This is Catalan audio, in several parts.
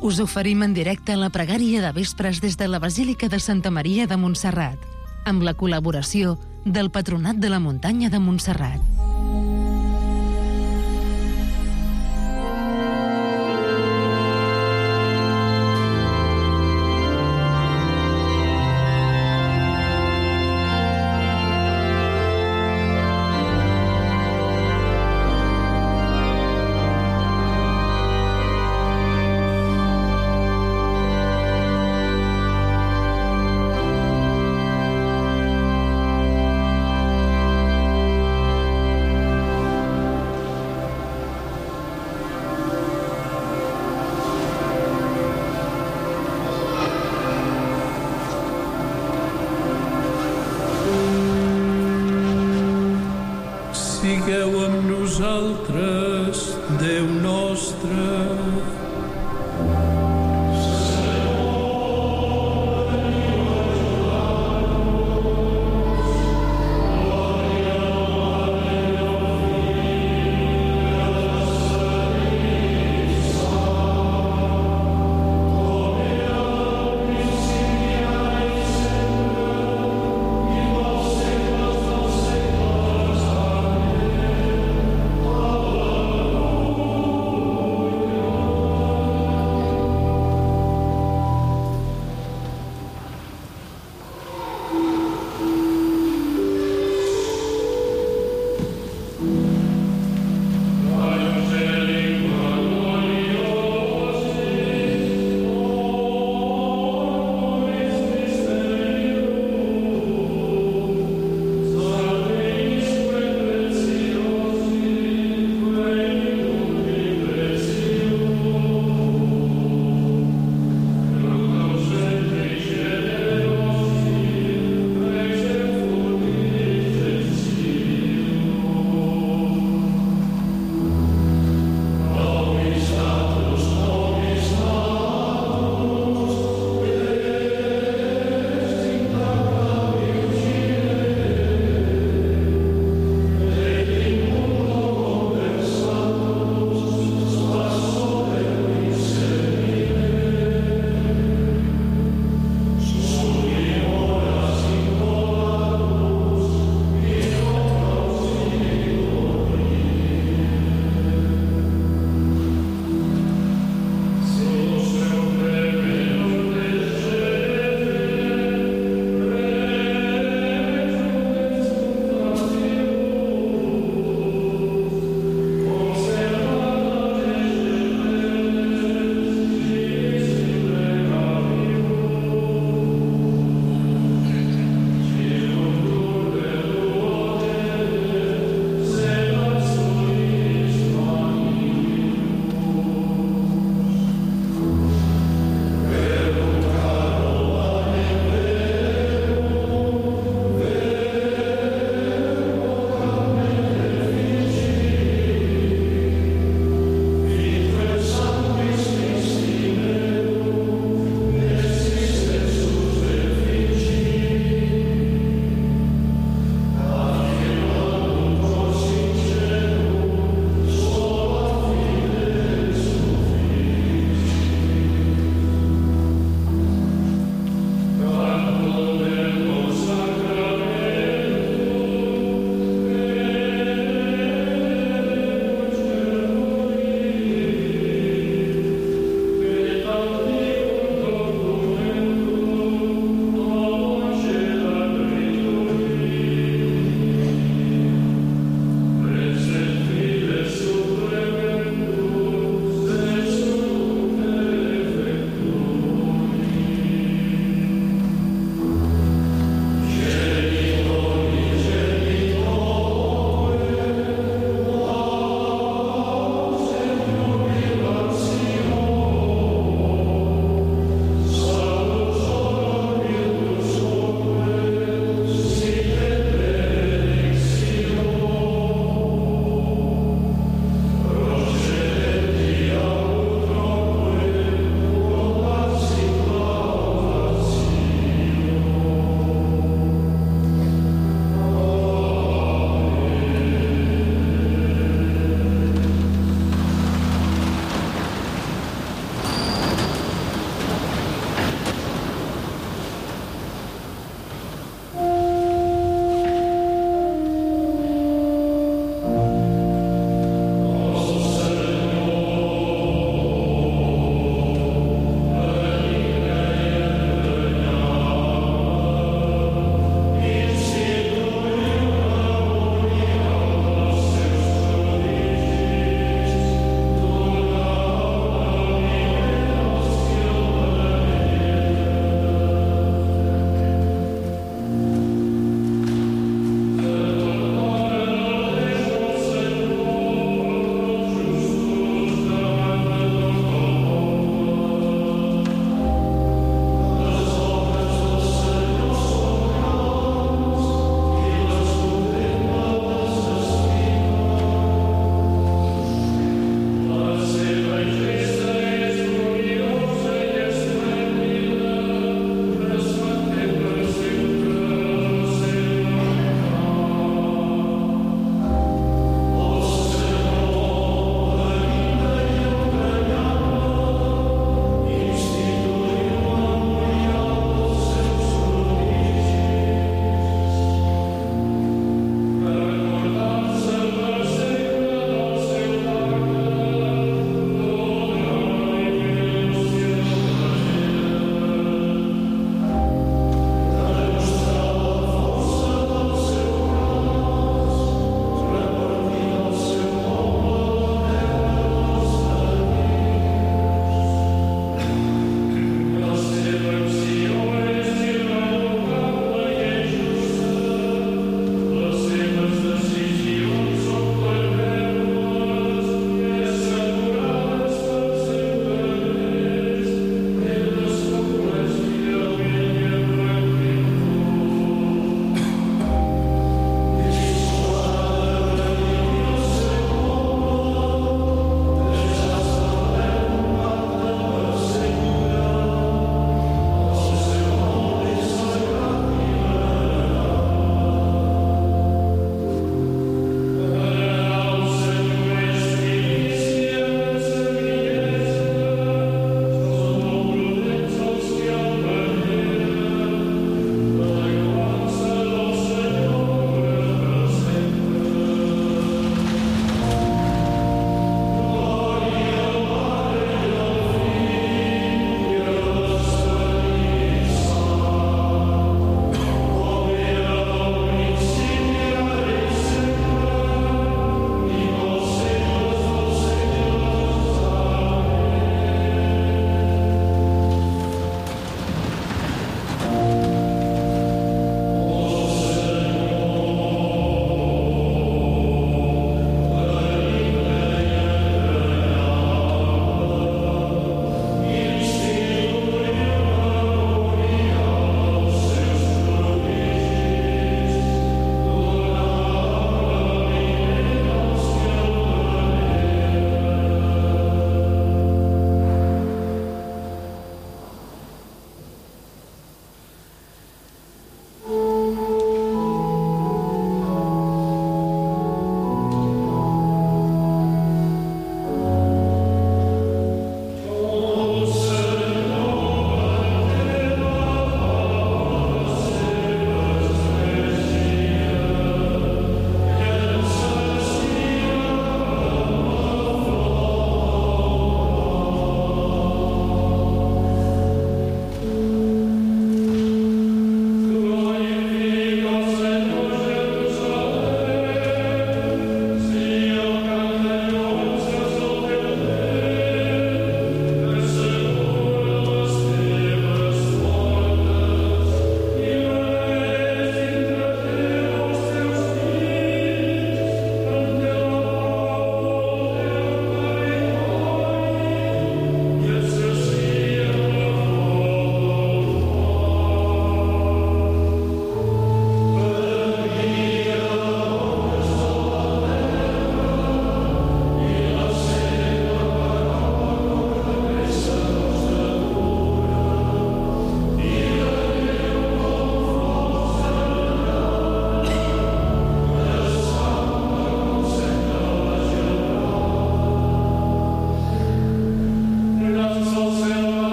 Us oferim en directe la pregària de vespres des de la Basílica de Santa Maria de Montserrat, amb la col·laboració del Patronat de la Muntanya de Montserrat. Sigueu amb nosaltres, Déu nostre.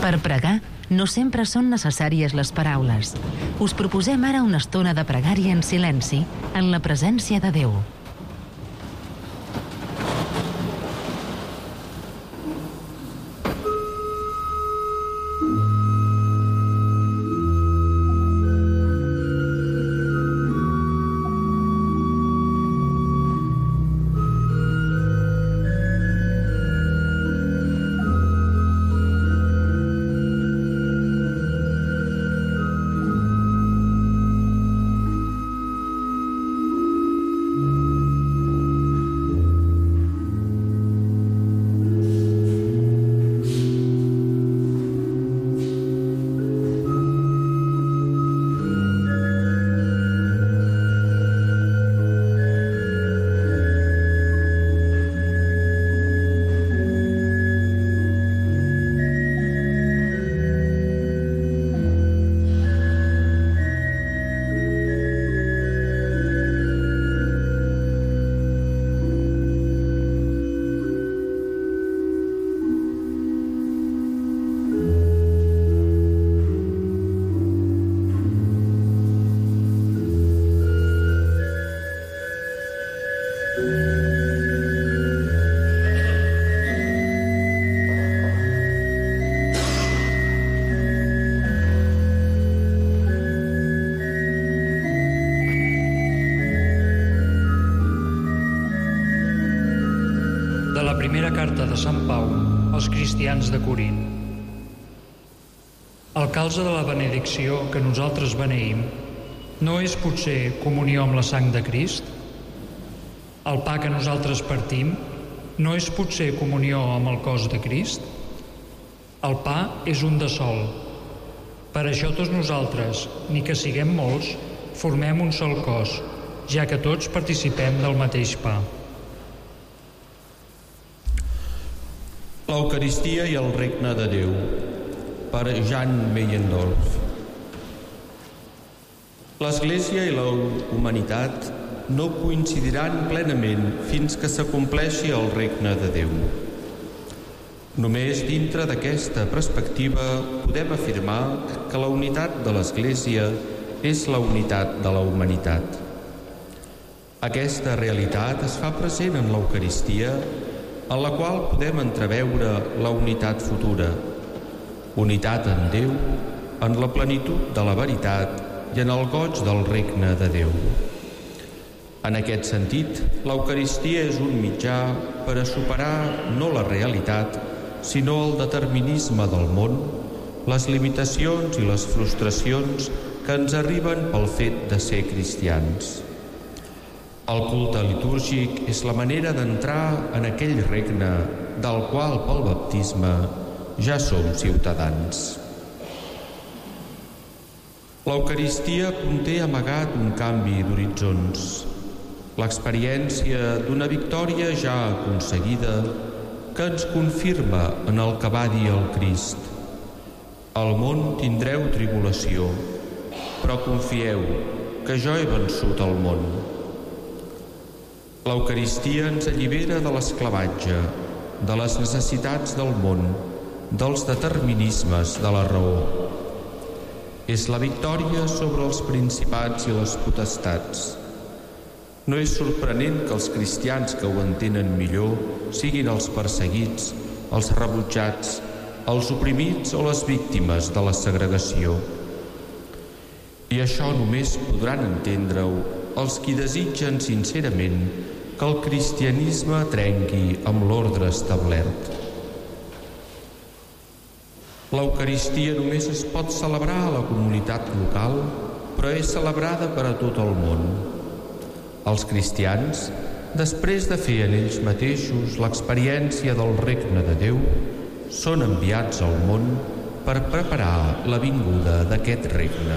Per pregar, no sempre són necessàries les paraules. Us proposem ara una estona de pregària en silenci, en la presència de Déu. Primera carta de Sant Pau als cristians de Corint. El calze de la benedicció que nosaltres beneïm no és potser comunió amb la sang de Crist? El pa que nosaltres partim no és potser comunió amb el cos de Crist? El pa és un de sol. Per això tots nosaltres, ni que siguem molts, formem un sol cos, ja que tots participem del mateix pa. L'Eucaristia i el regne de Déu, per Jan Meyendorff. L'Església i la humanitat no coincidiran plenament fins que s'acompleixi el regne de Déu. Només dintre d'aquesta perspectiva podem afirmar que la unitat de l'Església és la unitat de la humanitat. Aquesta realitat es fa present en l'Eucaristia, en la qual podem entreveure la unitat futura, unitat en Déu, en la plenitud de la veritat i en el goig del regne de Déu. En aquest sentit, l'Eucaristia és un mitjà per a superar no la realitat, sinó el determinisme del món, les limitacions i les frustracions que ens arriben pel fet de ser cristians. El culte litúrgic és la manera d'entrar en aquell regne del qual pel baptisme ja som ciutadans. L'Eucaristia conté amagat un canvi d'horitzons, l'experiència d'una victòria ja aconseguida que ens confirma en el que va dir el Crist. Al món tindreu tribulació, però confieu que jo he vençut el món. L'Eucaristia ens allibera de l'esclavatge, de les necessitats del món, dels determinismes de la raó. És la victòria sobre els principats i les potestats. No és sorprenent que els cristians que ho entenen millor siguin els perseguits, els rebutjats, els oprimits o les víctimes de la segregació. I això només podran entendre-ho els qui desitgen sincerament que el cristianisme trenqui amb l'ordre establert. L'Eucaristia només es pot celebrar a la comunitat local, però és celebrada per a tot el món. Els cristians, després de fer en ells mateixos l'experiència del regne de Déu, són enviats al món per preparar la vinguda d'aquest regne.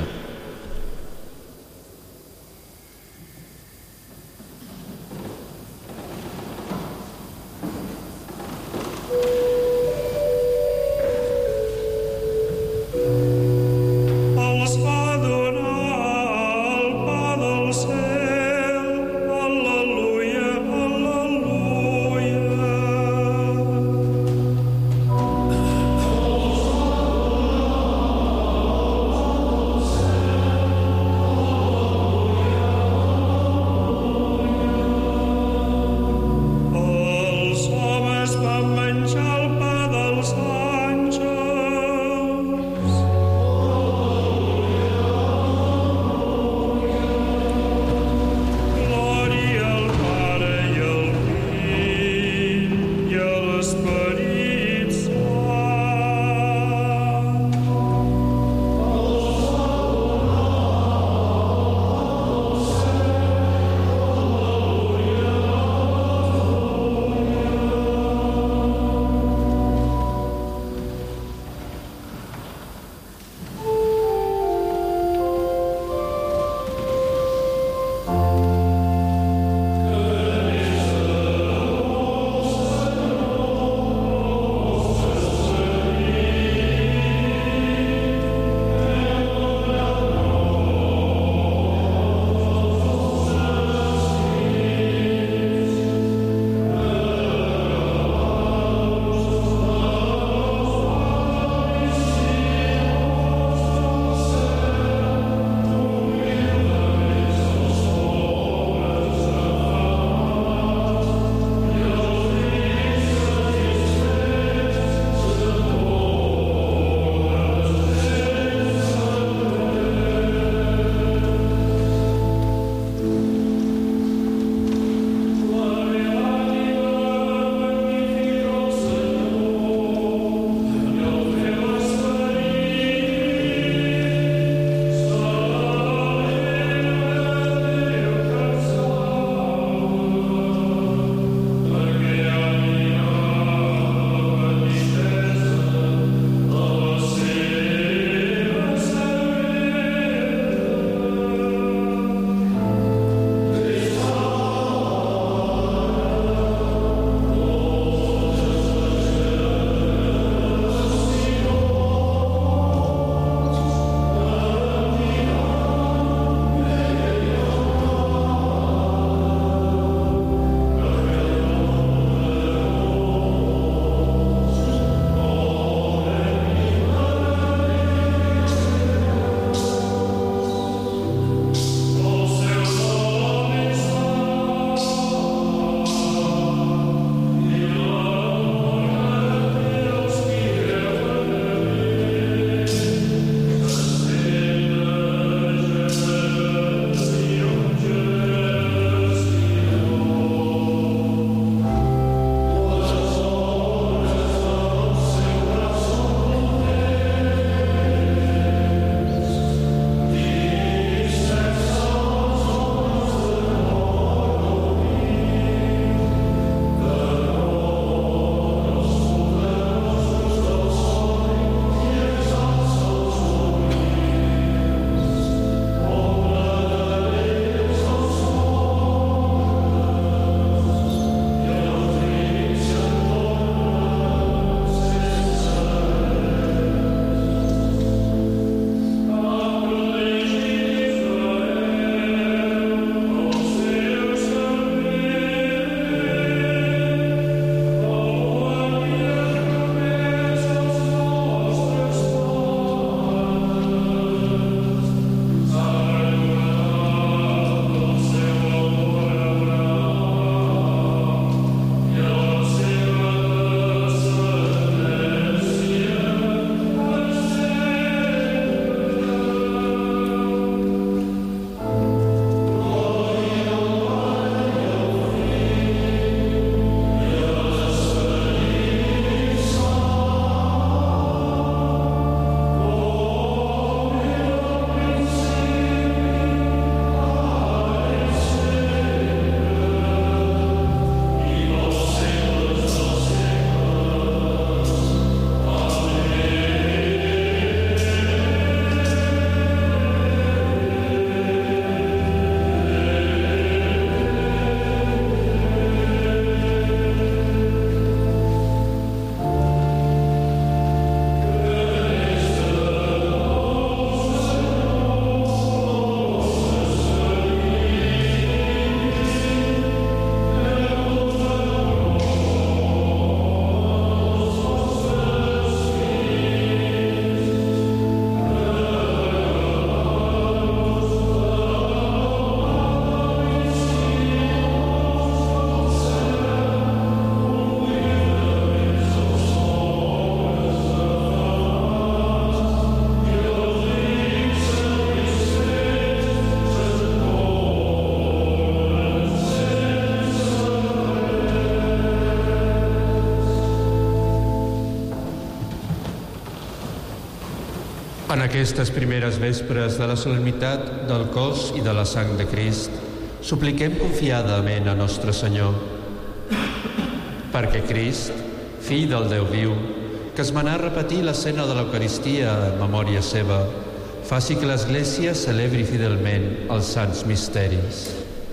En aquestes primeres vespres de la solemnitat del cos i de la sang de Crist, supliquem confiadament a Nostre Senyor, perquè Crist, fill del Déu viu, que es manà a repetir l'escena de l'Eucaristia en memòria seva, faci que l'Església celebri fidelment els sants misteris.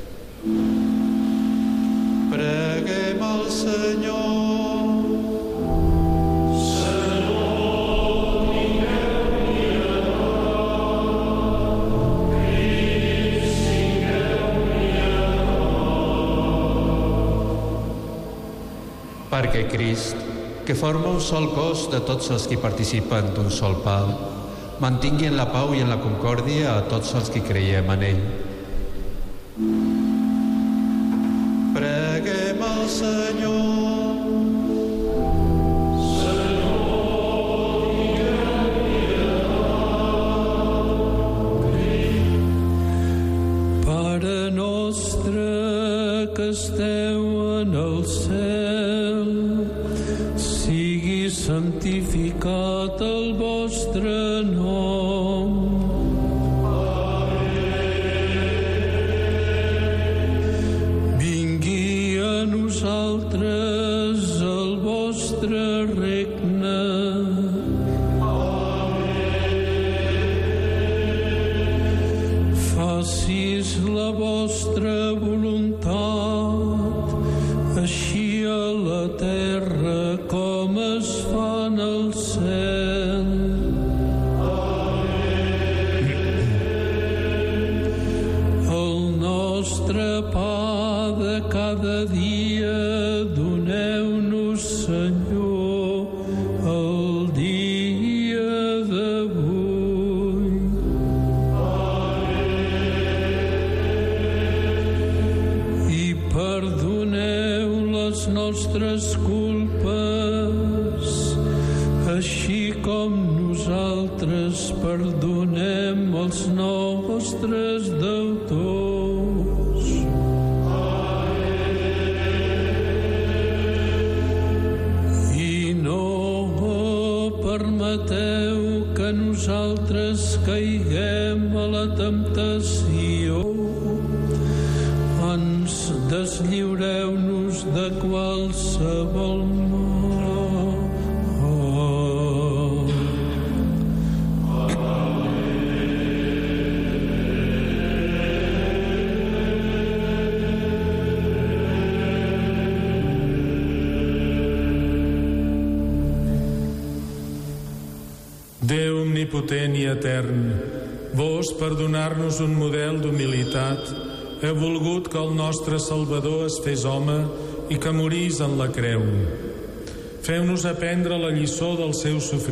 Preguem al Senyor. Perquè Crist, que forma un sol cos de tots els qui participen d'un sol pa, mantingui en la pau i en la concòrdia a tots els qui creiem en ell. Preguem al Senyor. Pare nostre que esteu en el cel, sigui santificat el vostre nom. Vingui a nosaltres el vostre regne. Facis la vostra voluntat, així a la terra com es fa en el cel. El nostre pa de cada dia doneu-nos, Senyor, el dia d'avui. I perdoneu les nostres culpes, així com nosaltres perdonem els nostres deutors. I no permeteu que nosaltres caiguem a la temptació. Ens deslliureu-nos de qualsevol mal. Déu omnipotent i etern, vos, per donar-nos un model d'humilitat, heu volgut que el nostre Salvador es fes home i que morís en la creu. Feu-nos aprendre la lliçó del seu sofriment